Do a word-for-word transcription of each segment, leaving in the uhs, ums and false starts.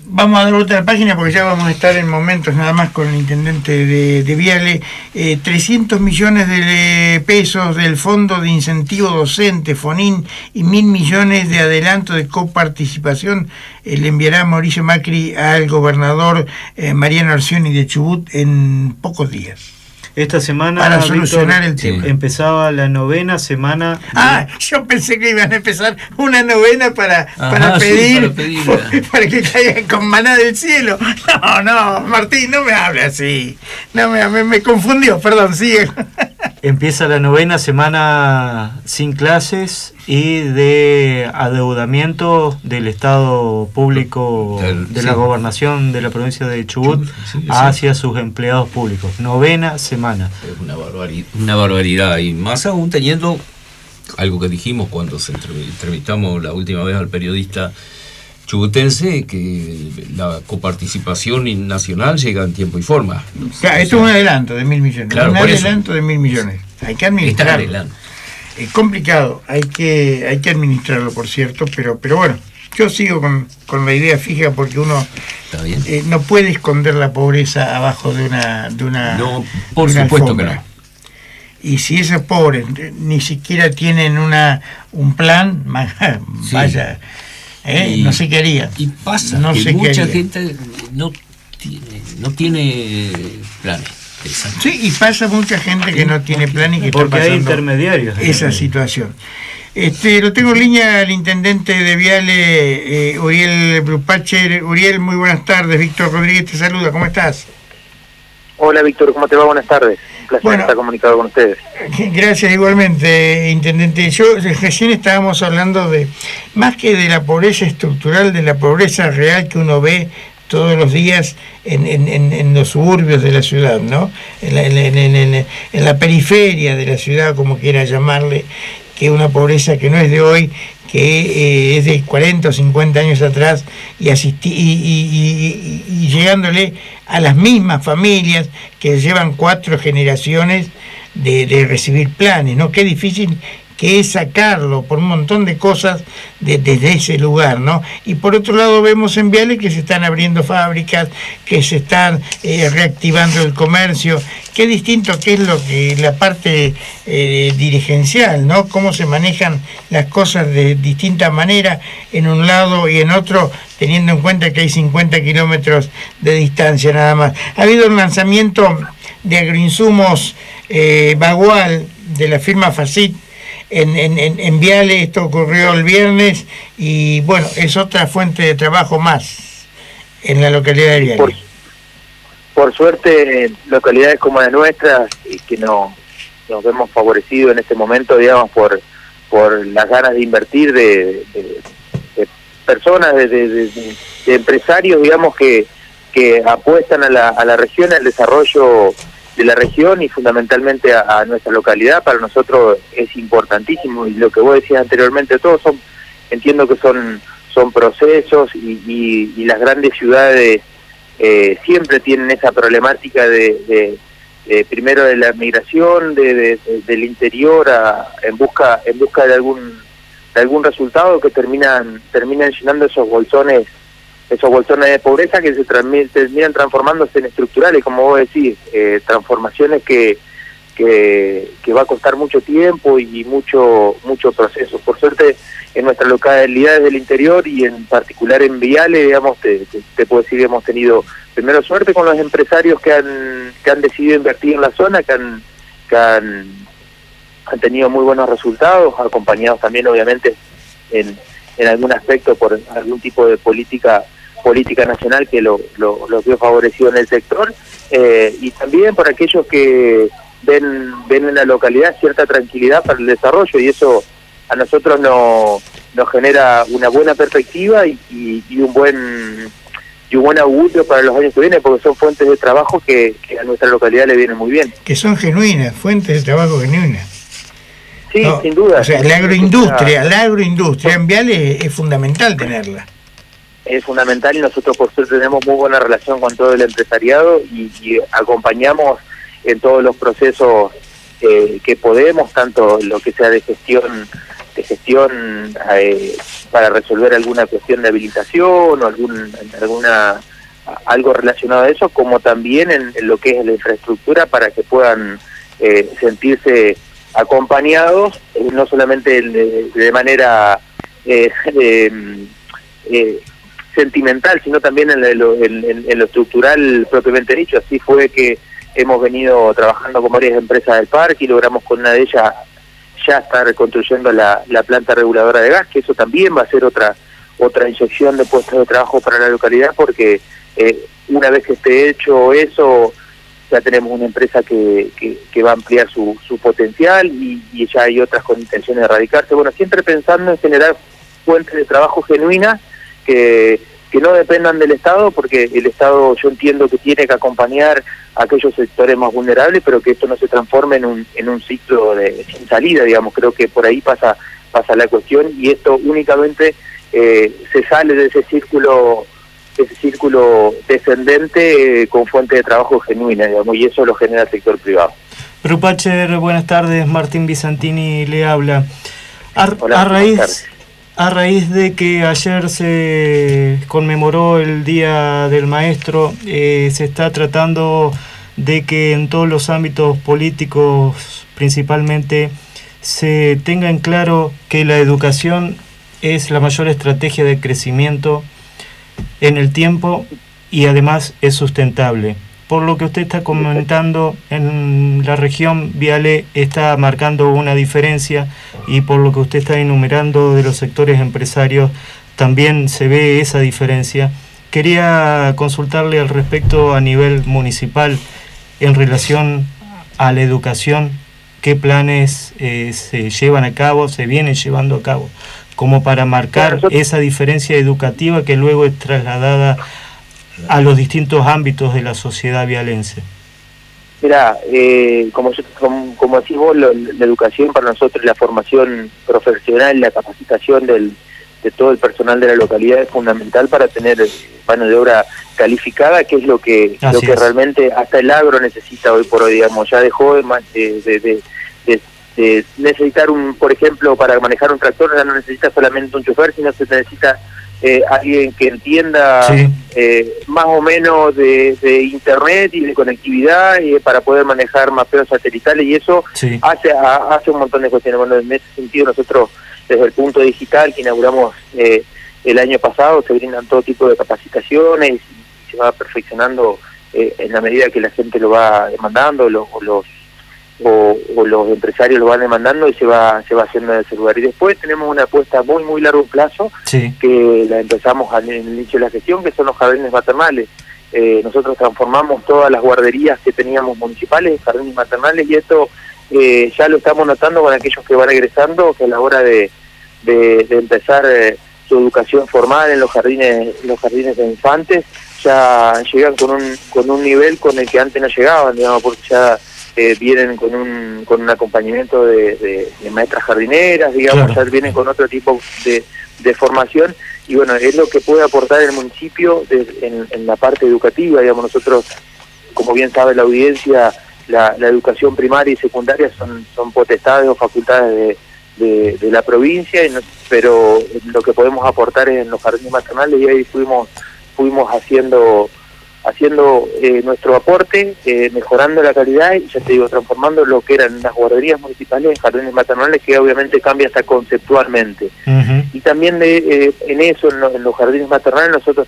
Vamos a dar vuelta a la página porque ya vamos a estar en momentos nada más con el intendente de, de Viale. Eh, trescientos millones de pesos del Fondo de Incentivo Docente, FONIN, y mil millones de adelanto de coparticipación eh, le enviará Mauricio Macri al gobernador eh, Mariano Arcioni de Chubut en pocos días. Esta semana, para solucionar el tema. Empezaba la novena semana. De... Ah, yo pensé que iban a empezar una novena para, Ajá, para pedir, sí, para, pedir por, para que caigan con maná del cielo. No, no, Martín, no me hable así. No me, me, me confundió, perdón, sigue. Empieza la novena semana sin clases y de adeudamiento del Estado público del, de sí. la gobernación de la provincia de Chubut, Chubut sí, hacia sí. sus empleados públicos. Novena semana. Es una barbaridad, una barbaridad, y más aún teniendo algo que dijimos cuando se entrevistamos la última vez al periodista chubutense, que la coparticipación nacional llega en tiempo y forma. Claro, esto es un adelanto de mil millones. Claro, un adelanto eso. de mil millones. Hay que administrarlo. Es complicado, hay que hay que administrarlo, por cierto, pero pero bueno, yo sigo con, con la idea fija porque uno eh, no puede esconder la pobreza abajo de una de una no, por una supuesto alfombra. Que no. Y si esos pobres ni siquiera tienen una un plan, vaya, sí. ¿Eh? Y, no sé qué haría. Y pasa no que sé mucha gente no tiene, no tiene planes. Exacto. Sí, y pasa mucha gente que no tiene plan y que porque está pasando hay intermediarios esa situación. Este, lo tengo en línea al intendente de Viale, eh, Uriel Brupacher. Uriel, muy buenas tardes. Víctor Rodríguez te saluda, ¿cómo estás? Hola Víctor, ¿cómo te va? Buenas tardes. Un placer bueno, estar comunicado con ustedes. Gracias igualmente, intendente. Yo recién estábamos hablando de, más que de la pobreza estructural, de la pobreza real que uno ve todos los días en, en, en, en los suburbios de la ciudad, ¿no? En la, en, en, en, en la periferia de la ciudad, como quiera llamarle, que es una pobreza que no es de hoy, que eh, es de cuarenta o cincuenta años atrás, y, asistí, y, y, y, y llegándole a las mismas familias que llevan cuatro generaciones de, de recibir planes, ¿no? Qué difícil que es sacarlo por un montón de cosas de, desde ese lugar, ¿no? Y por otro lado vemos en Viale que se están abriendo fábricas, que se están eh, reactivando el comercio. Qué distinto que es lo que la parte eh, dirigencial, ¿no? Cómo se manejan las cosas de distinta manera en un lado y en otro, teniendo en cuenta que hay cincuenta kilómetros de distancia nada más. Ha habido un lanzamiento de agroinsumos eh, Bagual de la firma Facit En, en, en Viale. Esto ocurrió el viernes y bueno, es otra fuente de trabajo más en la localidad de Viale. Por, por suerte, localidades como la nuestra, que no, nos vemos favorecidos en este momento, digamos, por por las ganas de invertir de, de, de personas, de, de, de, de empresarios, digamos, que, que apuestan a la, a la región, al desarrollo de la región y fundamentalmente a, a nuestra localidad. Para nosotros es importantísimo, y lo que vos decías anteriormente, todos son, entiendo que son son procesos, y, y, y las grandes ciudades eh, siempre tienen esa problemática de, de, de primero de la migración de, de, de, del interior a, en busca en busca de algún de algún resultado que terminan terminan llenando esos bolsones esos bolsones de pobreza que se terminan transformándose en estructurales, como vos decís, eh, transformaciones que, que que va a costar mucho tiempo y mucho mucho proceso. Por suerte, en nuestras localidades del interior y en particular en Viale, digamos, te, te, te puedo decir que hemos tenido primero suerte con los empresarios que han que han decidido invertir en la zona, que han que han, han tenido muy buenos resultados, acompañados también obviamente en en algún aspecto por algún tipo de política política nacional que lo, lo, lo vio favorecido en el sector, eh, y también por aquellos que ven ven en la localidad cierta tranquilidad para el desarrollo, y eso a nosotros no, nos genera una buena perspectiva y, y, y un buen y un buen augurio para los años que vienen, porque son fuentes de trabajo que, que a nuestra localidad le vienen muy bien. Que son genuinas, fuentes de trabajo genuinas. Sí, no, sin duda. O sea, la agroindustria, la agroindustria en Viale es, es fundamental tenerla. Es fundamental, y nosotros por suerte tenemos muy buena relación con todo el empresariado y, y acompañamos en todos los procesos eh, que podemos, tanto lo que sea de gestión de gestión eh, para resolver alguna cuestión de habilitación o algún, alguna algo relacionado a eso, como también en, en lo que es la infraestructura para que puedan eh, sentirse acompañados, eh, no solamente de, de manera eh, eh, eh, sentimental, sino también en lo, en, en lo estructural propiamente dicho. Así fue que hemos venido trabajando con varias empresas del parque y logramos con una de ellas ya estar reconstruyendo la, la planta reguladora de gas, que eso también va a ser otra otra inyección de puestos de trabajo para la localidad, porque eh, una vez que esté hecho eso, ya tenemos una empresa que, que, que va a ampliar su, su potencial y, y ya hay otras con intención de radicarse. Bueno, siempre pensando en generar fuentes de trabajo genuinas que, que no dependan del Estado, porque el Estado yo entiendo que tiene que acompañar a aquellos sectores más vulnerables, pero que esto no se transforme en un, en un ciclo de sin salida, digamos. Creo que por ahí pasa, pasa la cuestión, y esto únicamente eh, se sale de ese círculo ese círculo descendente eh, con fuente de trabajo genuina, digamos, y eso lo genera el sector privado. Brupacher, buenas tardes, Martín Bizantini le habla. A, Hola, a raíz a raíz de que ayer se conmemoró el Día del Maestro, eh, se está tratando de que en todos los ámbitos políticos principalmente se tenga en claro que la educación es la mayor estrategia de crecimiento en el tiempo y además es sustentable. Por lo que usted está comentando, en la región Viale está marcando una diferencia, y por lo que usted está enumerando de los sectores empresarios también se ve esa diferencia. Quería consultarle al respecto a nivel municipal en relación a la educación, qué planes eh, se llevan a cabo, se vienen llevando a cabo, como para marcar esa diferencia educativa que luego es trasladada a los distintos ámbitos de la sociedad vialense. Mira, eh, como, como, como decís vos, lo, la educación para nosotros, la formación profesional, la capacitación del, de todo el personal de la localidad es fundamental para tener mano de obra calificada, que es lo que Así lo que es. realmente hasta el agro necesita hoy por hoy, digamos. Ya dejó de, de, de, de, de, de necesitar un, por ejemplo, para manejar un tractor ya no necesita solamente un chofer, sino se necesita Eh, alguien que entienda sí. eh, más o menos de, de internet y de conectividad y para poder manejar mapeos satelitales, y eso sí. hace a, hace un montón de cuestiones. Bueno, en ese sentido nosotros desde el punto digital que inauguramos eh, el año pasado se brindan todo tipo de capacitaciones y se va perfeccionando eh, en la medida que la gente lo va demandando, los, los O, o los empresarios lo van demandando, y se va se va haciendo en ese lugar. Y después tenemos una apuesta muy muy largo plazo, sí. que la empezamos al inicio de la gestión, que son los jardines maternales. Eh, nosotros transformamos todas las guarderías que teníamos municipales en jardines maternales, y esto eh, ya lo estamos notando con aquellos que van egresando, que a la hora de, de, de empezar eh, su educación formal en los jardines los jardines de infantes, ya llegan con un con un nivel con el que antes no llegaban, digamos, porque ya Eh, vienen con un con un acompañamiento de, de, de maestras jardineras, digamos, claro. ya vienen con otro tipo de, de formación, y bueno, es lo que puede aportar el municipio de, en, en la parte educativa, digamos. Nosotros, como bien sabe la audiencia, la, la educación primaria y secundaria son, son potestades o facultades de, de, de la provincia, y no, pero lo que podemos aportar es en los jardines maternales, y ahí fuimos, fuimos haciendo... haciendo eh, nuestro aporte, eh, mejorando la calidad y, ya te digo, transformando lo que eran las guarderías municipales en jardines maternales, que obviamente cambia hasta conceptualmente. Uh-huh. Y también de, eh, en eso, en, lo, en los jardines maternales, nosotros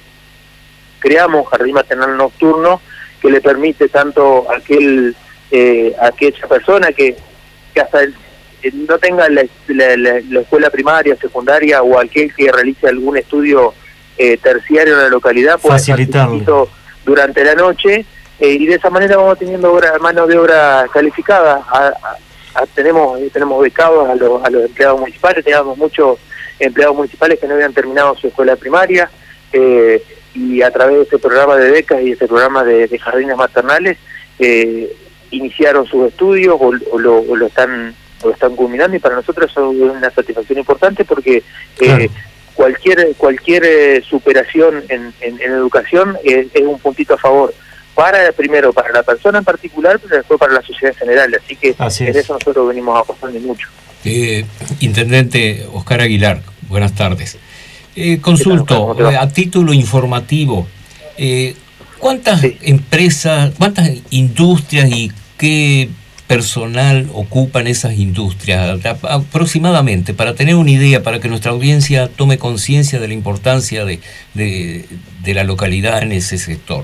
creamos un jardín maternal nocturno que le permite tanto a aquel, eh, a aquella persona que, que hasta el, eh, no tenga la, la, la, la escuela primaria, secundaria, o aquel que realice algún estudio eh, terciario en la localidad, puede facilitarlo durante la noche, eh, y de esa manera vamos teniendo obra, mano de obra calificada. A, a, a, tenemos tenemos becados a, lo, a los empleados municipales, teníamos muchos empleados municipales que no habían terminado su escuela primaria, eh, y a través de este programa de becas y este programa de, de jardines maternales eh, iniciaron sus estudios o, o, lo, o lo están o lo están culminando, y para nosotros eso es una satisfacción importante, porque eh, claro. cualquier cualquier eh, superación en, en, en educación es, es un puntito a favor, para primero para la persona en particular, pero después para la sociedad en general, así que así en eso nosotros venimos apostando mucho. Eh, Intendente Oscar Aguilar, buenas tardes. Eh, consulto, a título informativo, eh, ¿cuántas sí. empresas, cuántas industrias y qué personal ocupan esas industrias aproximadamente, para tener una idea, para que nuestra audiencia tome conciencia de la importancia de, de, de la localidad en ese sector?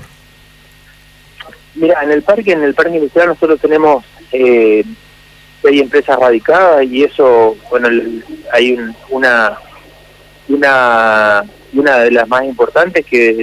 Mira, en el parque, en el parque industrial nosotros tenemos eh, hay empresas radicadas y eso, bueno, hay un, una una una de las más importantes que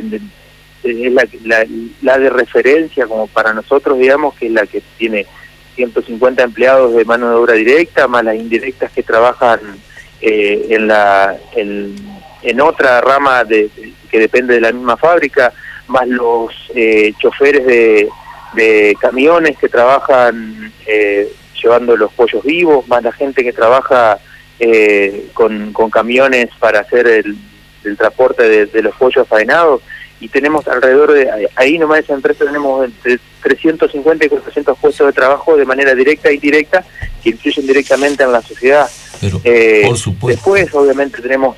es la, la, la de referencia como para nosotros, digamos, que es la que tiene ciento cincuenta empleados de mano de obra directa, más las indirectas que trabajan eh, en la en, en otra rama de, de, que depende de la misma fábrica, más los eh, choferes de, de camiones que trabajan eh, llevando los pollos vivos, más la gente que trabaja eh, con, con camiones para hacer el, el transporte de, de los pollos faenados. Y tenemos alrededor de, ahí nomás de esa empresa tenemos entre trescientos cincuenta y cuatrocientos puestos de trabajo de manera directa e indirecta que influyen directamente en la sociedad. Pero, eh, por supuesto. Después, obviamente, tenemos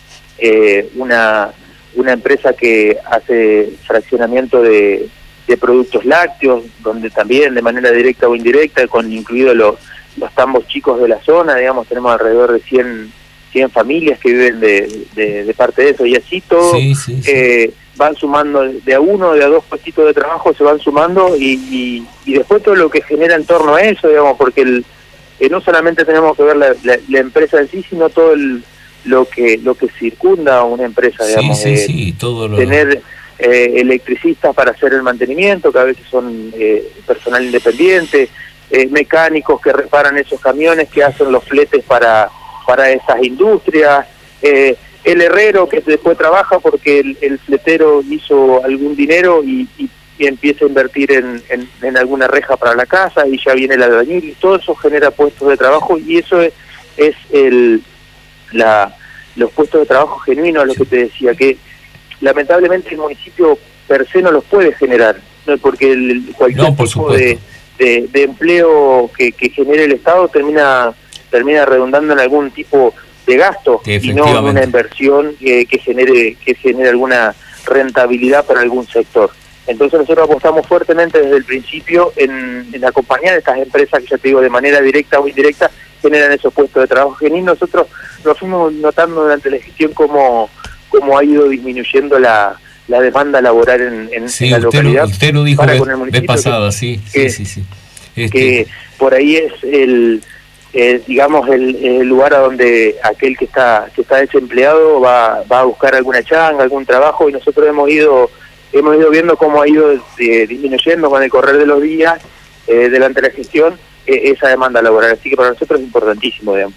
eh, una una empresa que hace fraccionamiento de, de productos lácteos, donde también de manera directa o indirecta, con incluidos los, los tambos chicos de la zona, digamos, tenemos alrededor de cien, cien familias que viven de, de, de parte de eso, y así todo. Sí, sí, sí. Eh, van sumando de a uno, de a dos puestitos de trabajo, se van sumando y, y, y después todo lo que genera en torno a eso, digamos, porque el, eh, no solamente tenemos que ver la, la, la empresa en sí, sino todo el, lo que lo que circunda a una empresa, digamos, sí, sí, eh, sí, todo lo... tener eh, electricistas para hacer el mantenimiento, que a veces son eh, personal independiente, eh, mecánicos que reparan esos camiones, que hacen los fletes para, para esas industrias, eh, el herrero que después trabaja porque el, el fletero hizo algún dinero y, y, y empieza a invertir en, en, en alguna reja para la casa y ya viene el albañil, y todo eso genera puestos de trabajo, y eso es, es el la los puestos de trabajo genuinos, lo que te decía, que lamentablemente el municipio per se no los puede generar, ¿no? Porque el, cualquier no, tipo de, de, de empleo que, que genere el Estado termina termina redundando en algún tipo de gasto y no en una inversión que, que genere que genere alguna rentabilidad para algún sector. Entonces nosotros apostamos fuertemente desde el principio en, en acompañar a estas empresas que, ya te digo, de manera directa o indirecta generan esos puestos de trabajo genuinos. Nosotros lo fuimos notando durante la gestión cómo, cómo ha ido disminuyendo la, la demanda laboral en, en, sí, en la usted localidad. Lo, usted lo dijo vez, vez pasada, sí, que, sí, sí, sí. Este... que por ahí es el... Eh, digamos el, el lugar a donde aquel que está que está desempleado va va a buscar alguna changa, algún trabajo, y nosotros hemos ido hemos ido viendo cómo ha ido eh, disminuyendo con el correr de los días eh, delante de la gestión eh, esa demanda laboral, así que para nosotros es importantísimo, digamos.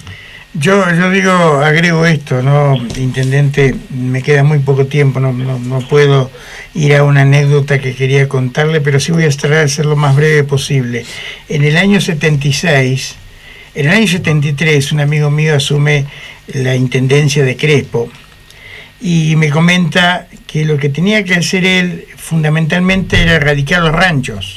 Yo yo digo, agrego esto, no, intendente, me queda muy poco tiempo, no no, no puedo ir a una anécdota que quería contarle, pero sí voy a tratar de ser lo más breve posible. En el año setenta y seis, en el año setenta y tres, un amigo mío asume la intendencia de Crespo y me comenta que lo que tenía que hacer él fundamentalmente era erradicar los ranchos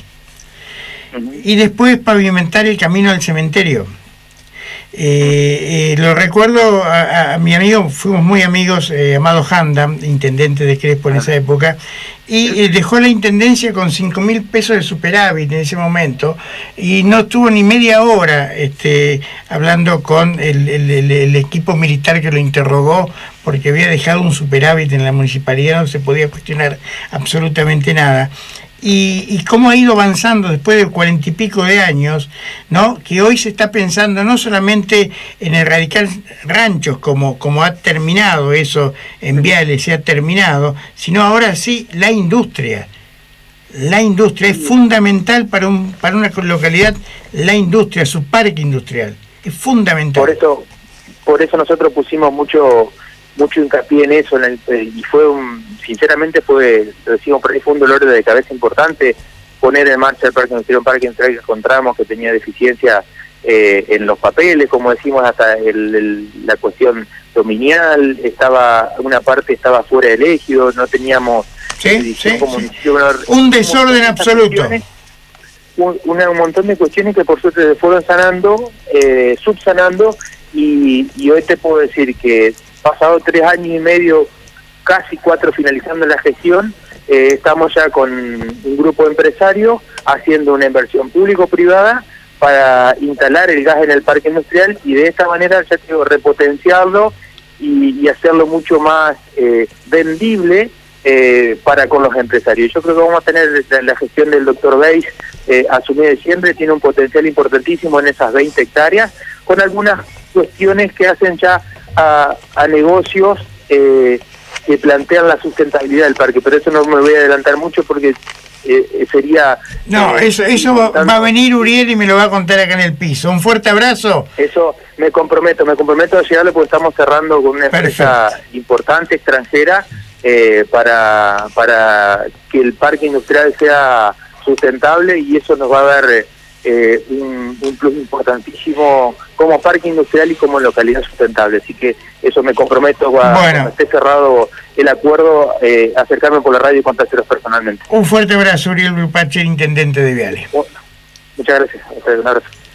y después pavimentar el camino al cementerio. Eh, eh, lo recuerdo a, a mi amigo, fuimos muy amigos, eh, Amado Handa, intendente de Crespo en esa época, y eh, dejó la intendencia con cinco mil pesos de superávit en ese momento, y no estuvo ni media hora este, hablando con el, el, el, el equipo militar que lo interrogó, porque había dejado un superávit en la municipalidad, no se podía cuestionar absolutamente nada. Y, y cómo ha ido avanzando después de cuarenta y pico de años, ¿no? Que hoy se está pensando no solamente en erradicar ranchos, como, como ha terminado eso en Viales, se ha terminado, sino ahora sí la industria. La industria es fundamental para un para una localidad, la industria, su parque industrial, es fundamental. Por eso, por eso nosotros pusimos mucho mucho hincapié en eso, en el, y fue un, sinceramente fue, decimos por ahí, fue un dolor de cabeza importante poner en marcha el parque industrial, un parque industrial que encontramos que tenía deficiencia eh, en los papeles, como decimos, hasta el, el, la cuestión dominial, estaba una parte estaba fuera del ejido, no teníamos sí, sí, como sí. Municipio, un desorden absoluto. un, una, un montón de cuestiones que por suerte se fueron sanando, eh, subsanando, y, y hoy te puedo decir que pasado tres años y medio, casi cuatro finalizando la gestión, eh, estamos ya con un grupo de empresarios haciendo una inversión público-privada para instalar el gas en el parque industrial y de esta manera, ya te digo, repotenciarlo y, y hacerlo mucho más eh, vendible eh, para con los empresarios. Yo creo que vamos a tener la, la gestión del doctor Beis eh, asumida de siempre, tiene un potencial importantísimo en esas veinte hectáreas, con algunas cuestiones que hacen ya a, a negocios eh, que plantean la sustentabilidad del parque, pero eso no me voy a adelantar mucho porque eh, sería... No, eh, eso, eso va, va a venir Uriel y me lo va a contar acá en el piso. Un fuerte abrazo. Eso me comprometo, me comprometo a llegarlo porque estamos cerrando con una empresa Perfecto. importante, extranjera, eh, para, para que el parque industrial sea sustentable y eso nos va a dar eh, un, un plus importantísimo como parque industrial y como localidad sustentable. Así que eso me comprometo a, bueno. cuando esté cerrado el acuerdo, eh, acercarme por la radio y contactarlos personalmente. Un fuerte abrazo, Uriel Lupache, intendente de Viale. Muchas gracias. Un abrazo.